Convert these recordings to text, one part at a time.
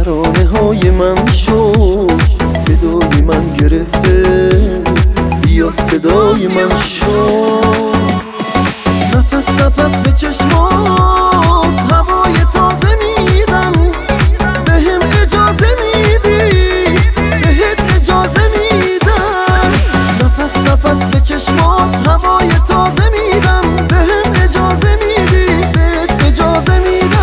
ترانه های من شو، صدای من گرفته، بیا صدای من شو. نفس نفس به چشمات هوای تازه میدم، بهم اجازه میدی، بهت اجازه میدم. نفس نفس به چشمات هوای تازه میدم، بهم اجازه میدی، بهت اجازه میدم.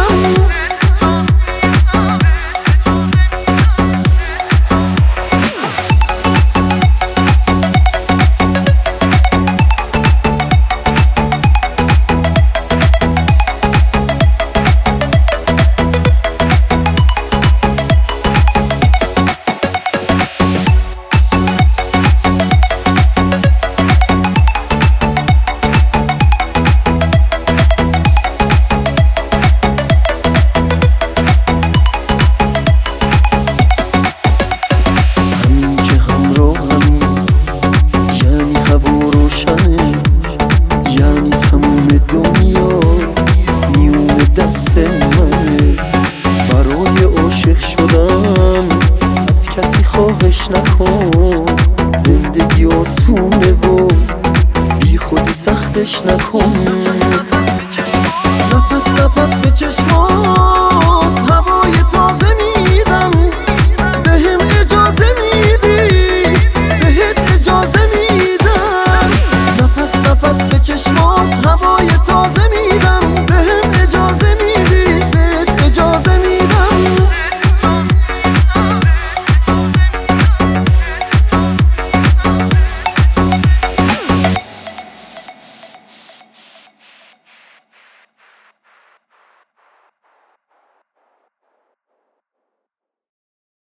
یعنی تموم دنیا میون دست منه، برای عاشق شدم از کسی خواهش نکن. زندگی آسونه و بی خودی سختش نکن. نفس نفس به چشم